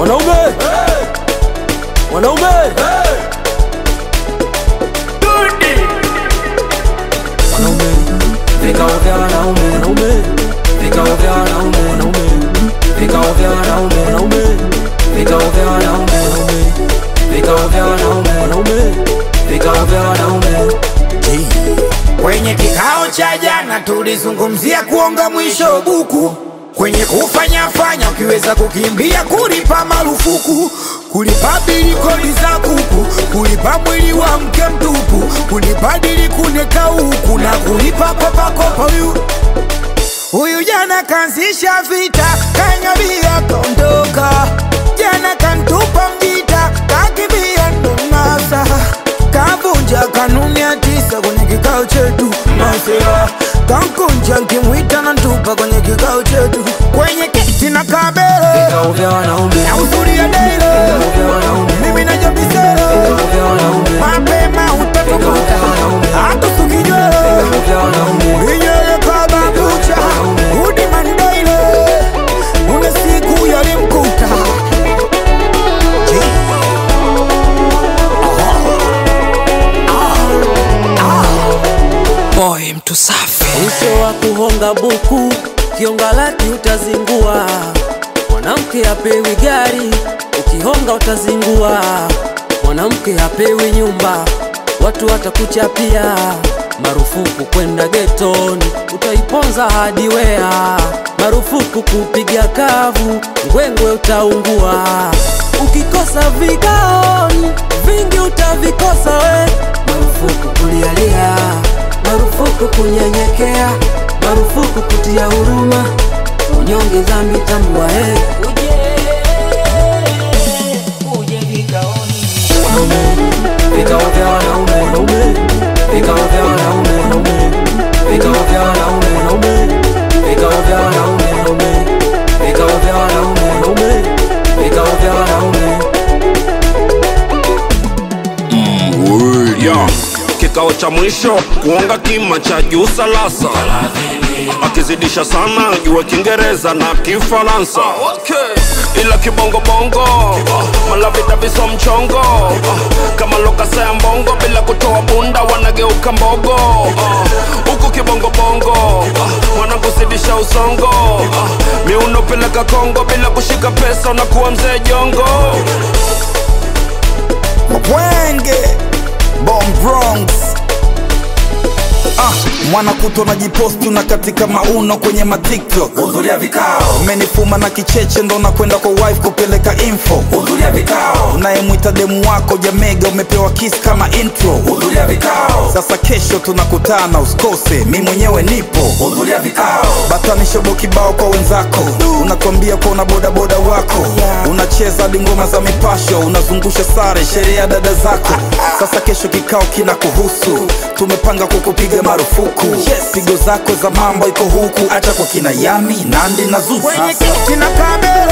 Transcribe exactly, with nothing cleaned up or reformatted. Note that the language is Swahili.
Wanaume, hey! Wanaume, hey! Wanaume, vikao vya wanaume, wanaume, vikao vya wanaume, wanaume, vikao vya wanaume, wanaume, vikao vya wanaume, wanaume, vikao vya wanaume, wanaume, vikao vya wanaume. Kwenye kikao cha jana tulizungumzia kuonga mwisho buku, kwenye kufanya fanya ukiweza kukimbia, kulipa marufuku, kulipa bili kodi za kuku, kulipa mwili wa mke mtupu, kulipa dili kuneka huku na kulipa kopa kopa. Huyu huyu jana kaanzisha vita, kanyabia kondoka, jana kantupa mjita, kakibia ndonasa, kavunja kanuni ya tisa kwenye kikao chetu masera, kankunja nkimwita na ntupa kwenye kikao chetu, kwenye kiti na kabele vikao vya wanaume, na uzuri ya daile mimi na jabisele, mapema utatukuta hatu sukijwele, inyele kaba kucha udi mandaile, une siku yalimkuta boy mtu safi. Mwisho wa kuhonga buku, kionga laki utazingua. Mwanamke hapewi gari, ukihonga utazingua. Mwanamke hapewi nyumba, watu watakuchapia. Marufuku kwenda getoni, utaiponza hadi wea. Marufuku kupiga kavu, ngwengwe utaungua. Ukikosa vigaoni, vingi utavikosa we. Marufuku kulialia, marufuku kunyenyekea, marufuku kutia huruma, unyonge dhambi tambua he. Uje, uje vikaoni. Wanaume, vikao vya wanaume, wanaume, vikao vya wanaume, wanaume, vikao vya wanaume, wanaume, vikao vya wanaume, wanaume, vikao vya wanaume, wanaume, vikao vya wanaume. Mm, yeah. Kikao cha mwisho kuonga kima cha juu salasa, akizidisha sana jua Kiingereza na Kifaransa. Okay. Ila kibongo bongo malavita viso mchongo, kama lokasa ya mbongo bila kutoa bunda wanageuka mbogo. Huku kibongo bongo mwanangu zidisha usongo, miuno peleka Kongo bila kushika pesa unakuwa mzee jongo. Mwenge Bomb Bronx. Ah, mwana kuto na jipostu na katika mauno kwenye matiktok. Hudhuria vikao. Umenifuma na kicheche ndo na kwenda kwa wife kupeleka info. Hudhuria vikao. Unayemwita demu wako jamega umepewa kiss kama intro. Hudhuria vikao. Sasa kesho tunakutana usikose, mi mwenyewe nipo. Hudhuria vikao. Batani shobo kibao kwa wenzako, unakwambia kwa una boda boda wako, unacheza ngoma za mipasho, unazungusha sare sherehe ya dada zako. Sasa kesho kikao kina kuhusu, tumepanga kukupiga marufuku. Yes. Pigo zako za mambo iko huku, acha kwa kina Yami, Nandi na Zuchu. Kwenye kiti na kabele